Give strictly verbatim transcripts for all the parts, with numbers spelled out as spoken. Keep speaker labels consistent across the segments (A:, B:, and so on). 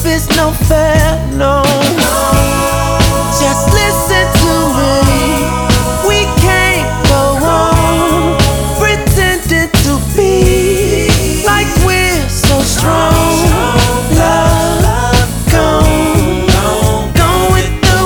A: is no fair, no. Just listen to me. We can't go on pretending to be like we're so strong. Love, gone, gone with the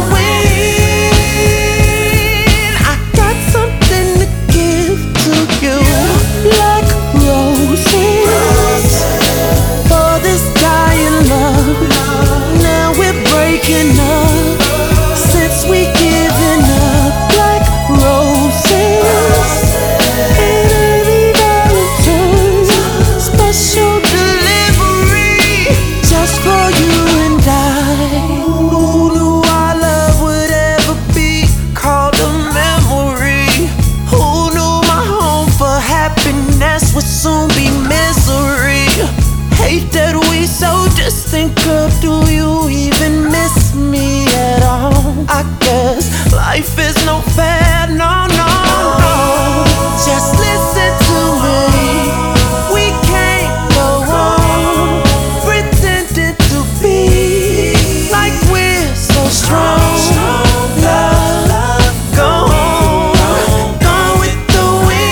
A: wind. I got something to give to you, like roses for this dying love. Now we're breaking up since we given up, like roses in early Valentine's. Special delivery just for you and I. Who knew our love would ever be called a memory? Who knew my home for happiness would soon be misery? Hate that we so distant, girl. Do you even miss me at all? I guess life is no fair, no, no, no. Just listen to me. We can't go on pretending to be like we're so strong. Love, gone, gone with the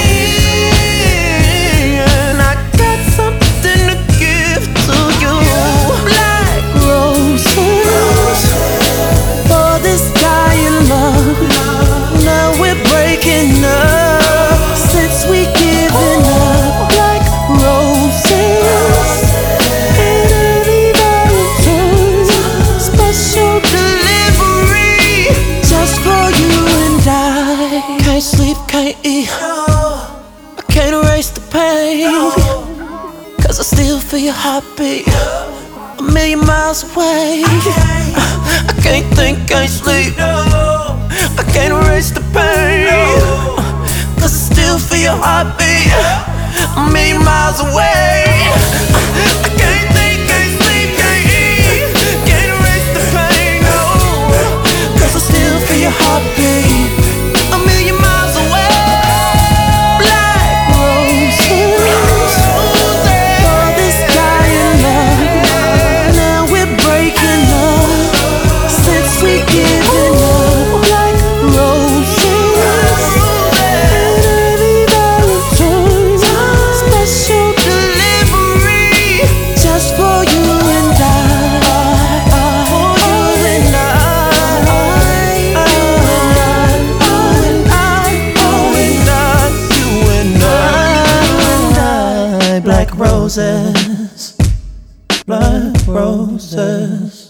A: wind. I got something to give to you, black roses for this dying love. Now we're breaking up since we given up, like roses in early Valentine's. Special delivery just for you and I. Can't sleep, can't eat, I can't erase the pain, cause I still feel your heartbeat a million miles away. I can't think, can't sleep, I can't erase the pain, cause I still feel your heartbeat a million miles away. I can't think, can't sleep, can't eat, can't erase the pain, no, cause I still feel your heartbeat a million miles away. Black roses for this dying love. Now we're breaking up since we given up, like roses in early Valentine's. Special delivery just for you and I. For you and I. You and I. Black roses, black roses.